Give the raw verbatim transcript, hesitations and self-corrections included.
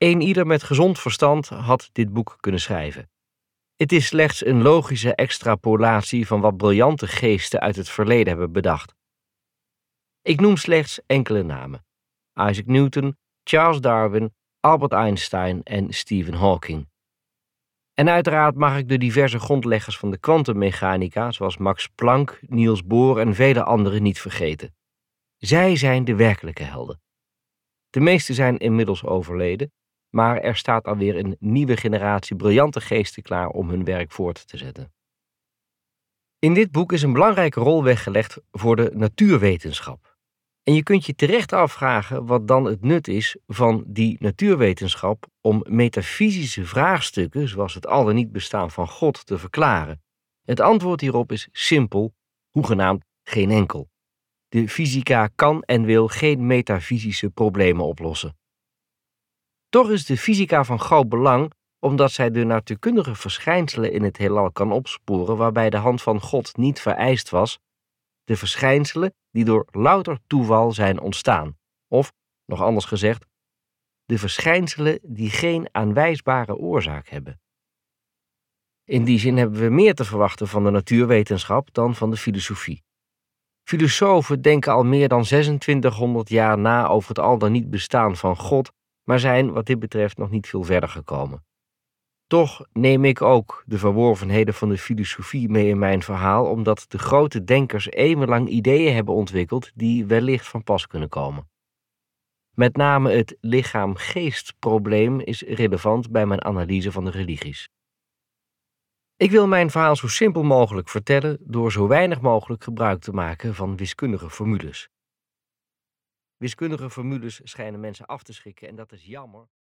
Een ieder met gezond verstand had dit boek kunnen schrijven. Het is slechts een logische extrapolatie van wat briljante geesten uit het verleden hebben bedacht. Ik noem slechts enkele namen: Isaac Newton, Charles Darwin, Albert Einstein en Stephen Hawking. En uiteraard mag ik de diverse grondleggers van de kwantummechanica, zoals Max Planck, Niels Bohr en vele anderen, niet vergeten. Zij zijn de werkelijke helden. De meeste zijn inmiddels overleden, maar er staat alweer een nieuwe generatie briljante geesten klaar om hun werk voort te zetten. In dit boek is een belangrijke rol weggelegd voor de natuurwetenschap. En je kunt je terecht afvragen wat dan het nut is van die natuurwetenschap om metafysische vraagstukken, zoals het al dan niet bestaan van God, te verklaren. Het antwoord hierop is simpel, hoegenaamd geen enkel. De fysica kan en wil geen metafysische problemen oplossen. Toch is de fysica van groot belang, omdat zij de natuurkundige verschijnselen in het heelal kan opsporen waarbij de hand van God niet vereist was, de verschijnselen die door louter toeval zijn ontstaan, of, nog anders gezegd, de verschijnselen die geen aanwijsbare oorzaak hebben. In die zin hebben we meer te verwachten van de natuurwetenschap dan van de filosofie. Filosofen denken al meer dan zesentwintighonderd jaar na over het al dan niet bestaan van God, maar zijn wat dit betreft nog niet veel verder gekomen. Toch neem ik ook de verworvenheden van de filosofie mee in mijn verhaal, omdat de grote denkers eeuwenlang ideeën hebben ontwikkeld die wellicht van pas kunnen komen. Met name het lichaam-geest-probleem is relevant bij mijn analyse van de religies. Ik wil mijn verhaal zo simpel mogelijk vertellen door zo weinig mogelijk gebruik te maken van wiskundige formules. Wiskundige formules schijnen mensen af te schrikken en dat is jammer.